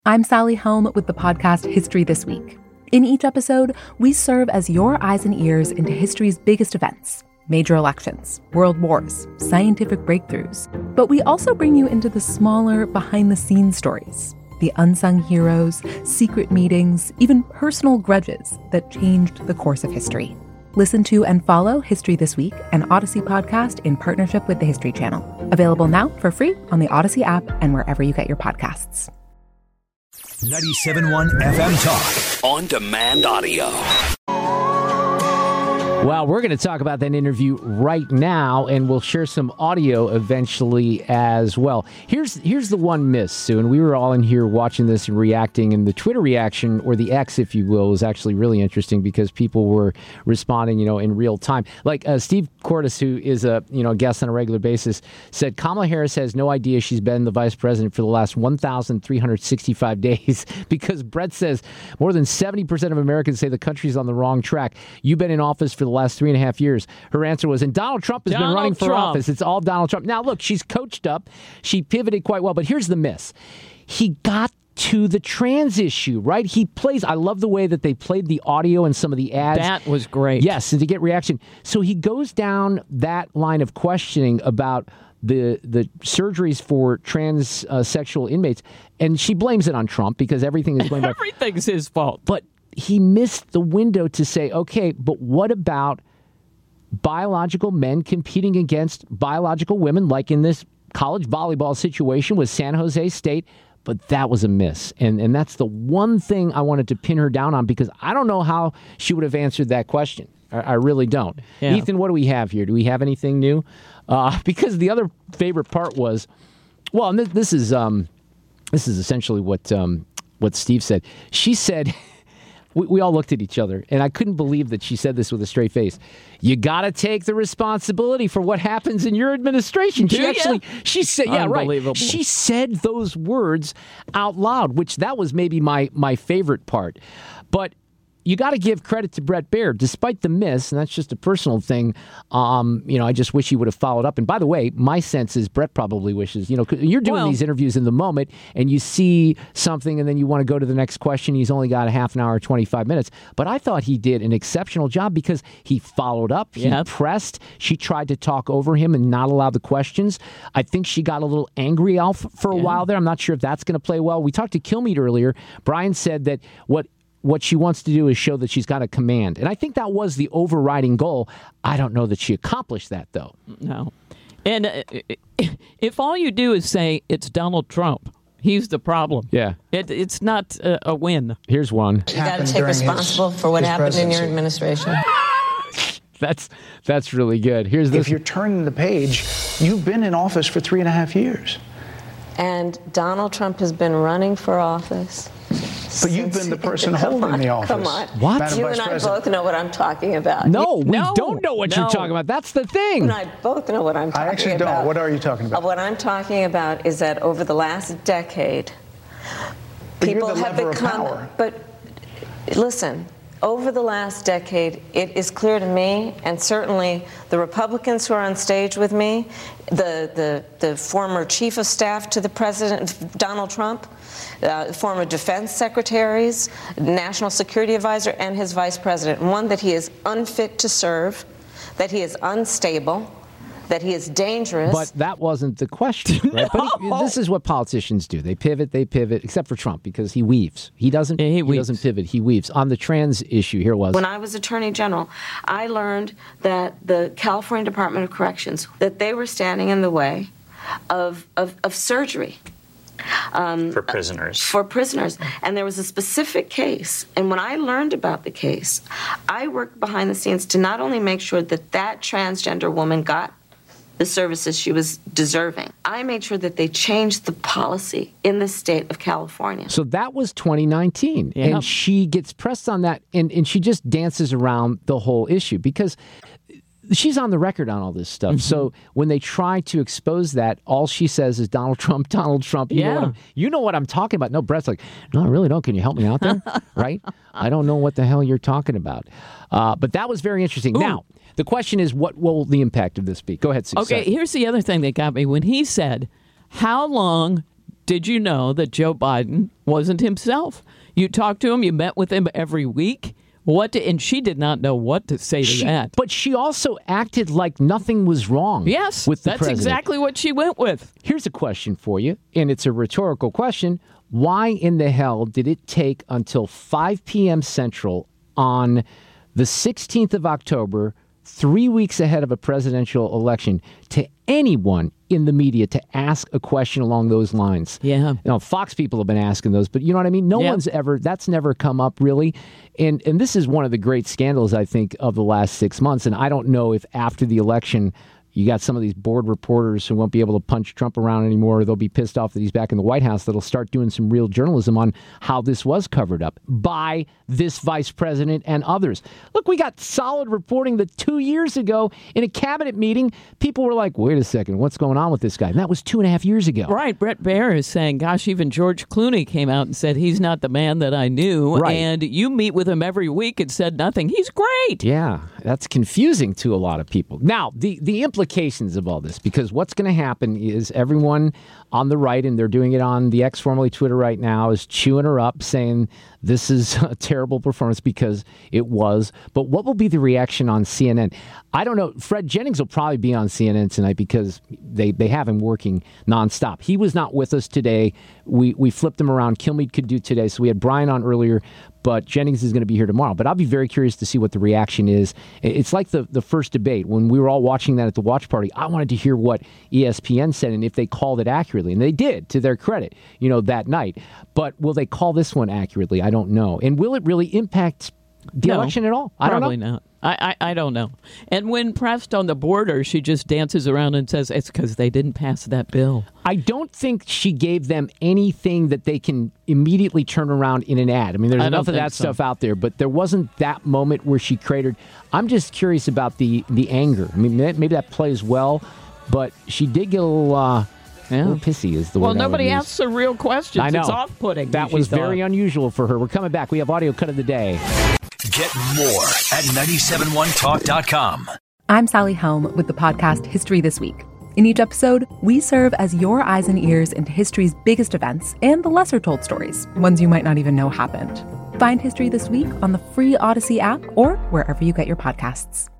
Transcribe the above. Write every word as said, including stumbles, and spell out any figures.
I'm Sally Helm with the podcast History This Week. In each episode, we serve as your eyes and ears into history's biggest events, major elections, world wars, scientific breakthroughs. But we also bring you into the smaller, behind-the-scenes stories, the unsung heroes, secret meetings, even personal grudges that changed the course of history. Listen to and follow History This Week, an Odyssey podcast in partnership with the History Channel. Available now for free on the Odyssey app and wherever you get your podcasts. ninety-seven point one F M Talk. On demand audio. Well, we're going to talk about that interview right now, and we'll share some audio eventually as well. Here's here's the one miss, Sue, and we were all in here watching this and reacting, and the Twitter reaction, or the X, if you will, was actually really interesting because people were responding, you know, in real time. Like uh, Steve Cordes, who is a you know guest on a regular basis, said Kamala Harris has no idea she's been the vice president for the last one thousand three hundred sixty-five days because Brett says more than seventy percent of Americans say the country's on the wrong track. You've been in office for the last three and a half years. Her answer was, and Donald Trump has Donald been running for Trump. office. It's all Donald Trump. Now, look, she's coached up. She pivoted quite well, but here's the miss. He got to the trans issue, right? He plays, I love the way that they played the audio and some of the ads. That was great. Yes, and to get reaction. So he goes down that line of questioning about the the surgeries for transsexual uh, inmates, and she blames it on Trump because everything is blamed on Everything's his fault. But he missed the window to say, okay, but what about biological men competing against biological women, like in this college volleyball situation with San Jose State? But that was a miss. And and that's the one thing I wanted to pin her down on because I don't know how she would have answered that question. I, I really don't. Yeah. Ethan, what do we have here? Do we have anything new? Uh, because the other favorite part was, well, and this, this is um, this is essentially what um, what Steve said. She said, we, we all looked at each other, and I couldn't believe that she said this with a straight face. You got to take the responsibility for what happens in your administration. She Do actually, ya? she said, yeah, right. Unbelievable. She said those words out loud, which that was maybe my my favorite part. But you got to give credit to Brett Baer, despite the miss, and that's just a personal thing. Um, you know, I just wish he would have followed up. And by the way, my sense is Brett probably wishes, you know, 'cause you're doing Well, these interviews in the moment, and you see something, and then you want to go to the next question. He's only got a half an hour, twenty-five minutes. But I thought he did an exceptional job because he followed up, he Yep. pressed, she tried to talk over him and not allow the questions. I think she got a little angry out for a Yeah. while there. I'm not sure if that's going to play well. We talked to Kilmeade earlier. Brian said that what What she wants to do is show that she's got a command. And I think that was the overriding goal. I don't know that she accomplished that, though. No. And uh, if all you do is say it's Donald Trump, he's the problem. Yeah. It, it's not a, a win. Here's one. You got to take responsible his, for what happened presidency. in your administration. That's that's really good. Here's this. If you're turning the page, you've been in office for three and a half years. And Donald Trump has been running for office. But you've been the person holding on, the office. Come on. What? Madam You Vice and I President. both know what I'm talking about. No, we No. don't know what No. you're talking about. That's the thing. You and I both know what I'm talking about. I actually don't. What are you talking about? Uh, what I'm talking about is that over the last decade, But you're people the have lever of become. power. But listen, over the last decade, it is clear to me, and certainly the Republicans who are on stage with me, the the, the former chief of staff to the president, Donald Trump, uh, former defense secretaries, national security advisor, and his vice president. One, that he is unfit to serve, that he is unstable, that he is dangerous. But that wasn't the question, right? No. But he, this is what politicians do. They pivot, they pivot, except for Trump, because he weaves. He doesn't, Yeah, he he weaves. doesn't pivot, he weaves. On the trans issue, here it was. When I was Attorney General, I learned that the California Department of Corrections, that they were standing in the way of, of, of surgery. Um, for prisoners. For prisoners. And there was a specific case. And when I learned about the case, I worked behind the scenes to not only make sure that that transgender woman got the services she was deserving, I made sure that they changed the policy in the state of California. So that was twenty nineteen. Yep. And she gets pressed on that, and, and she just dances around the whole issue because she's on the record on all this stuff. Mm-hmm. So when they try to expose that, all she says is Donald Trump, Donald Trump. You, know, Yeah. what I'm, you know what I'm talking about. No, Brett's like, no, I really don't. Can you help me out there? Right? I don't know what the hell you're talking about. Uh, but that was very interesting. Ooh. Now, the question is, what will the impact of this be? Go ahead, Sue. Okay, Sorry. here's the other thing that got me. When he said, how long did you know that Joe Biden wasn't himself? You talked to him, you met with him every week. What to, and she did not know what to say to she, that. But she also acted like nothing was wrong. Yes, with the that's president. exactly what she went with. Here's a question for you, and it's a rhetorical question. Why in the hell did it take until five p.m. Central on the sixteenth of October, three weeks ahead of a presidential election, to anyone in the media to ask a question along those lines? Yeah. You know, Fox people have been asking those, but you know what I mean? No yeah. one's ever, that's never come up really. And and this is one of the great scandals, I think, of the last six months. And I don't know if after the election, you got some of these bored reporters who won't be able to punch Trump around anymore. They'll be pissed off that he's back in the White House. That'll start doing some real journalism on how this was covered up by this vice president and others. Look, we got solid reporting that two years ago in a cabinet meeting, people were like, wait a second, what's going on with this guy? And that was two and a half years ago. Right. Bret Baier is saying, gosh, even George Clooney came out and said he's not the man that I knew. Right. And you meet with him every week and said nothing. He's great. Yeah, that's confusing to a lot of people. Now, the, the implications of all this, because what's going to happen is everyone on the right, and they're doing it on the X, formerly Twitter right now, is chewing her up, saying this is a terrible performance because it was. But what will be the reaction on C N N? I don't know. Fred Jennings will probably be on C N N tonight because they, they have him working nonstop. He was not with us today. We we flipped him around. Kilmeade could do today. So we had Brian on earlier, but Jennings is going to be here tomorrow. But I'll be very curious to see what the reaction is. It's like the, the first debate. When we were all watching that at the watch party, I wanted to hear what E S P N said and if they called it accurately. And they did, to their credit, you know, that night. But will they call this one accurately? I don't know. And will it really impact the no, election at all? I probably don't know. not. I, I, I don't know. And when pressed on the border, she just dances around and says it's because they didn't pass that bill. I don't think she gave them anything that they can immediately turn around in an ad. I mean, there's I enough of that so. stuff out there, but there wasn't that moment where she cratered. I'm just curious about the, the anger. I mean, maybe that plays well, but she did get a little, uh, yeah. a little pissy is the well, word I would nobody use. asks her real questions. I know. It's off-putting. That she was thought. very unusual for her. We're coming back. We have audio cut of the day. Get more at nine seven one talk dot com. I'm Sally Helm with the podcast History This Week. In each episode, we serve as your eyes and ears into history's biggest events and the lesser-told stories, ones you might not even know happened. Find History This Week on the free Odyssey app or wherever you get your podcasts.